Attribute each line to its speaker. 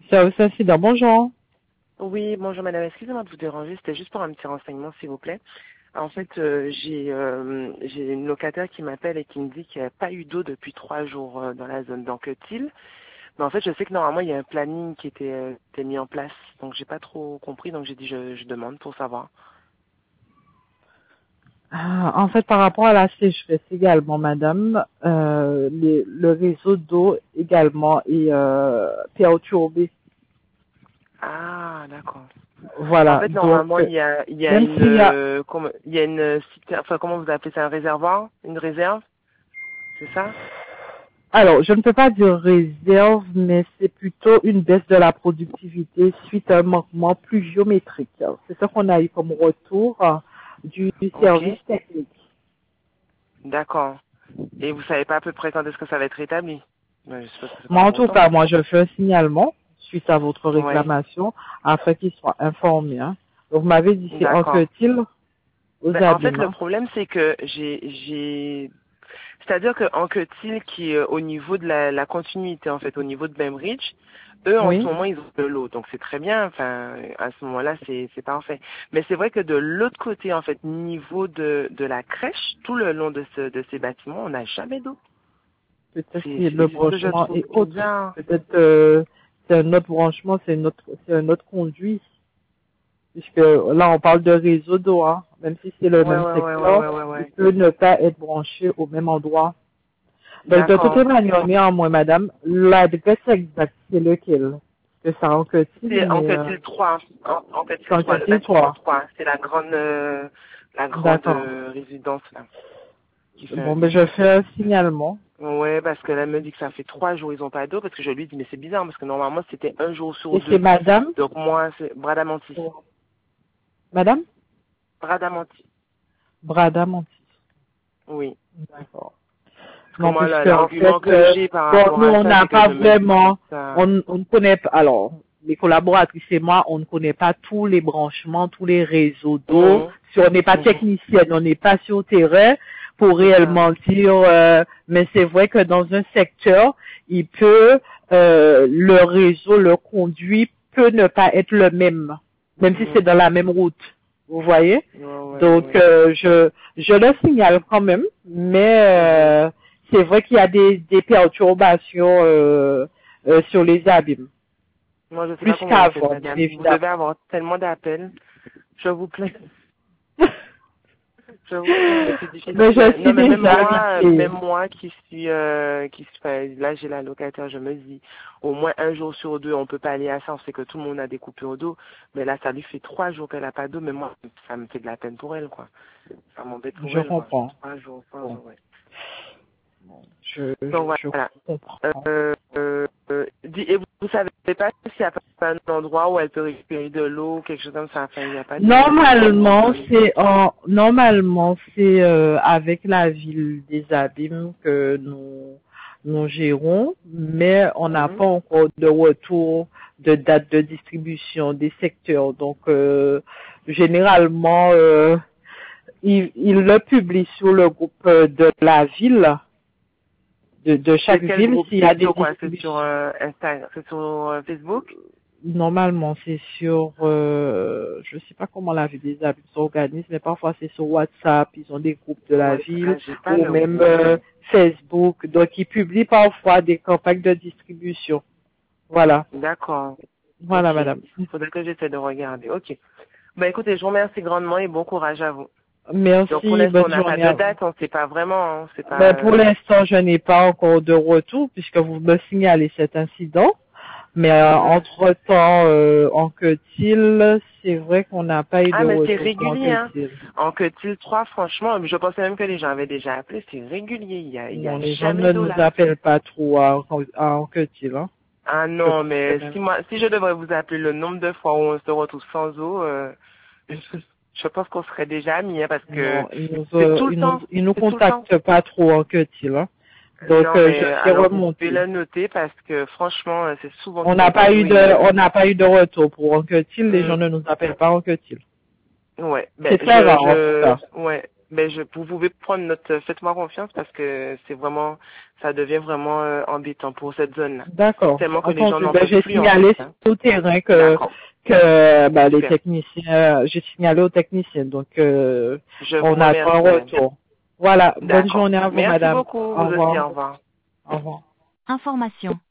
Speaker 1: Service incident, bonjour.
Speaker 2: Oui, bonjour madame, excusez-moi de vous déranger, c'était juste pour un petit renseignement s'il vous plaît. En fait, j'ai une locataire qui m'appelle et qui me dit qu'il n'y a pas eu d'eau depuis 3 jours dans la zone d'Anquetil. Mais en fait, je sais que normalement, il y a un planning qui était mis en place. Donc, j'ai pas trop compris, donc j'ai dit je demande pour savoir.
Speaker 1: En fait, par rapport à la sécheresse également, madame, le réseau d'eau également est perturbé.
Speaker 2: Ah, d'accord. En
Speaker 1: Voilà,
Speaker 2: fait,
Speaker 1: donc,
Speaker 2: normalement, il y a
Speaker 1: même s'il y a...
Speaker 2: enfin, comment vous appelez ça, un réservoir, une réserve, c'est ça?
Speaker 1: Alors, je ne peux pas dire réserve, mais c'est plutôt une baisse de la productivité suite à un manquement pluviométrique. C'est ça qu'on a eu comme retour du
Speaker 2: Ok,
Speaker 1: service technique.
Speaker 2: d'accord. Et vous savez pas à peu près quand est-ce que ça va être rétabli? Ben, je suppose que c'est pas
Speaker 1: Moi, en
Speaker 2: pour
Speaker 1: tout
Speaker 2: autant.
Speaker 1: cas, moi, je fais un signalement suite à votre
Speaker 2: Ouais,
Speaker 1: réclamation afin qu'ils soient informés. Hein. Donc, vous m'avez dit, c'est
Speaker 2: d'accord.
Speaker 1: Anquetil aux
Speaker 2: Ben, en fait,
Speaker 1: abîmes.
Speaker 2: le
Speaker 1: Hein.
Speaker 2: problème, c'est que c'est-à-dire que Anquetil, qui est au niveau de la continuité, en fait, au niveau de Bembridge, eux, en ce
Speaker 1: Oui.
Speaker 2: moment, ils ont de l'eau. Donc, c'est très bien. Enfin, à ce moment-là, c'est parfait. Mais c'est vrai que de l'autre côté, en fait, niveau de la crèche, tout le long de ces bâtiments, on n'a jamais d'eau.
Speaker 1: Peut-être
Speaker 2: C'est
Speaker 1: que le
Speaker 2: c'est ce que je
Speaker 1: branchement
Speaker 2: trouve
Speaker 1: est autre.
Speaker 2: bizarre.
Speaker 1: Peut-être c'est un autre branchement, c'est un autre conduit. Puisque là, on parle de réseau d'eau. Hein. Même si c'est le
Speaker 2: Ouais,
Speaker 1: même
Speaker 2: ouais, ouais, ouais,
Speaker 1: secteur,
Speaker 2: ouais, ouais,
Speaker 1: il
Speaker 2: ouais.
Speaker 1: peut ne pas être branché au même endroit. Donc, de toute
Speaker 2: D'accord.
Speaker 1: manière, néanmoins, madame, l'adresse exacte, c'est lequel? Parce que ça Anquetil,
Speaker 2: C'est
Speaker 1: mais
Speaker 2: Anquetil 3.
Speaker 1: c'est
Speaker 2: Anquetil 3, le
Speaker 1: Anquetil
Speaker 2: bâtiment
Speaker 1: 3.
Speaker 2: 3. C'est la grande
Speaker 1: D'accord.
Speaker 2: résidence là. Qui fait,
Speaker 1: Bon, ben, je fais un signalement.
Speaker 2: ouais, parce que là, elle me dit que ça fait 3 jours, ils ont pas d'eau, parce que je lui dis, mais c'est bizarre, parce que normalement, c'était un jour sur
Speaker 1: Et c'est
Speaker 2: deux.
Speaker 1: madame?
Speaker 2: Donc, moi, c'est Bradamanti.
Speaker 1: Madame?
Speaker 2: Bradamanti.
Speaker 1: Bradamanti.
Speaker 2: Oui.
Speaker 1: D'accord.
Speaker 2: Parce que
Speaker 1: Non,
Speaker 2: moi,
Speaker 1: puisque en fait,
Speaker 2: l'argument que j'ai par
Speaker 1: bon,
Speaker 2: rapport
Speaker 1: nous,
Speaker 2: à
Speaker 1: on
Speaker 2: ça,
Speaker 1: n'a
Speaker 2: c'est que
Speaker 1: pas
Speaker 2: je me dis,
Speaker 1: vraiment,
Speaker 2: ça,
Speaker 1: on ne connaît pas, alors, les collaboratrices et moi, on ne connaît pas tous les branchements, tous les réseaux d'eau.
Speaker 2: mhm,
Speaker 1: Si on n'est pas
Speaker 2: mhm,
Speaker 1: technicienne, on n'est pas sur le terrain pour
Speaker 2: c'est ça.
Speaker 1: réellement dire, mais c'est vrai que dans un secteur, il peut, le réseau, le conduit peut ne pas être le même si c'est
Speaker 2: Mhm.
Speaker 1: dans la même route. Vous voyez?
Speaker 2: Ouais, ouais, ouais,
Speaker 1: Donc,
Speaker 2: ouais.
Speaker 1: je le signale quand même, mais
Speaker 2: Mhm.
Speaker 1: c'est vrai qu'il y a des perturbations sur les abîmes,
Speaker 2: Moi, je sais
Speaker 1: plus
Speaker 2: pas comment vous faites,
Speaker 1: qu'avant, bien
Speaker 2: madame. Vous devez
Speaker 1: évidemment.
Speaker 2: avoir tellement d'appels. Je vous plains. Je vous plains, mais c'est
Speaker 1: Mais
Speaker 2: difficile.
Speaker 1: je
Speaker 2: Non,
Speaker 1: suis
Speaker 2: mais
Speaker 1: déjà habituée.
Speaker 2: même moi enfin, là j'ai la locataire, je me dis, au moins un jour sur deux, on peut pas aller à ça. On sait que tout le monde a des coupures d'eau, mais là, ça lui fait 3 jours qu'elle a pas d'eau, mais moi, ça me fait de la peine pour elle, quoi. Ça m'embête pour
Speaker 1: Je
Speaker 2: elle, quoi.
Speaker 1: comprends.
Speaker 2: 3 jours,
Speaker 1: Bon,
Speaker 2: ouais. Donc
Speaker 1: je
Speaker 2: voilà.
Speaker 1: comprends.
Speaker 2: Et vous savez pas s'il y a pas un endroit où elle peut récupérer de l'eau, quelque chose comme ça. Enfin, il n'y a pas d'endroit où elle peut récupérer.
Speaker 1: Normalement c'est avec la ville des Abîmes que nous gérons, mais on n'a
Speaker 2: Mhm.
Speaker 1: pas encore de retour de date de distribution des secteurs. Donc généralement il le publie sur le groupe de la ville, de
Speaker 2: C'est
Speaker 1: chaque
Speaker 2: quel
Speaker 1: ville
Speaker 2: groupe?
Speaker 1: s'il y a
Speaker 2: C'est
Speaker 1: des
Speaker 2: sur quoi? C'est sur
Speaker 1: distributions.
Speaker 2: Instagram? C'est sur Facebook?
Speaker 1: Normalement, c'est sur, je sais pas comment la ville des habits s'organise, mais parfois c'est sur WhatsApp, ils ont des groupes de la
Speaker 2: Ouais.
Speaker 1: ville,
Speaker 2: Ah, j'ai pas
Speaker 1: ou
Speaker 2: le
Speaker 1: même
Speaker 2: groupe.
Speaker 1: Facebook. Donc, ils publient parfois des campagnes de distribution. Voilà.
Speaker 2: D'accord.
Speaker 1: Voilà,
Speaker 2: Ok.
Speaker 1: madame.
Speaker 2: Faudrait que j'essaie de regarder. Ok. Bah écoutez, je vous remercie grandement et bon courage à vous. Donc pour
Speaker 1: Merci,
Speaker 2: l'instant, on
Speaker 1: bonne
Speaker 2: n'a pas
Speaker 1: journée
Speaker 2: de
Speaker 1: à vous.
Speaker 2: date, on sait pas vraiment, hein, c'est pas.
Speaker 1: Mais pour l'instant, je n'ai pas encore de retour puisque vous me signalez cet incident. Mais
Speaker 2: Mhm.
Speaker 1: entre-temps, en Quetil, c'est vrai qu'on n'a pas eu
Speaker 2: Ah,
Speaker 1: de
Speaker 2: mais c'est
Speaker 1: retour pour en
Speaker 2: régulier, hein.
Speaker 1: Quetil.
Speaker 2: En Quetil 3, franchement, je pensais même que les gens avaient déjà appelé, c'est régulier, il y a
Speaker 1: Non, les gens
Speaker 2: jamais
Speaker 1: ne
Speaker 2: d'eau
Speaker 1: nous
Speaker 2: là.
Speaker 1: appellent pas trop à Anquetil, hein.
Speaker 2: Ah
Speaker 1: Je
Speaker 2: non,
Speaker 1: pense que
Speaker 2: mais
Speaker 1: même.
Speaker 2: si je devrais vous appeler le nombre de fois où on se retrouve sans eau, je pense qu'on serait déjà amis, hein, parce que
Speaker 1: Non, ils
Speaker 2: c'est tout le temps,
Speaker 1: ils nous
Speaker 2: c'est tout le temps.
Speaker 1: contactent pas trop en Anquetil, hein. Donc,
Speaker 2: Non, mais
Speaker 1: je vais
Speaker 2: alors vous pouvez
Speaker 1: remonter.
Speaker 2: le noter parce que franchement, c'est souvent
Speaker 1: On
Speaker 2: qu'ils n'ont
Speaker 1: n'a
Speaker 2: pas
Speaker 1: pas
Speaker 2: d'eau
Speaker 1: eu
Speaker 2: et
Speaker 1: on n'a pas eu de retour pour Anquetil. Les
Speaker 2: hum,
Speaker 1: gens ne nous appellent pas Anquetil.
Speaker 2: ouais, ben
Speaker 1: C'est très rare, en tout cas.
Speaker 2: ouais. Ben, vous pouvez prendre note, faites-moi confiance parce que ça devient vraiment embêtant pour cette zone-là.
Speaker 1: D'accord.
Speaker 2: Tellement que les gens
Speaker 1: Entendu.
Speaker 2: n'en
Speaker 1: Ben,
Speaker 2: peuvent
Speaker 1: j'ai
Speaker 2: plus en
Speaker 1: signalé
Speaker 2: fait. Hein.
Speaker 1: au terrain
Speaker 2: D'accord.
Speaker 1: que les
Speaker 2: Super.
Speaker 1: techniciens, j'ai signalé aux techniciens, donc
Speaker 2: Je vous
Speaker 1: on attend
Speaker 2: remercie,
Speaker 1: un
Speaker 2: madame.
Speaker 1: retour. Voilà. Bonne
Speaker 2: D'accord.
Speaker 1: journée à vous,
Speaker 2: Merci
Speaker 1: madame.
Speaker 2: beaucoup,
Speaker 1: Au
Speaker 2: vous aussi, au
Speaker 1: revoir.
Speaker 2: revoir.
Speaker 1: Au revoir.
Speaker 3: Information.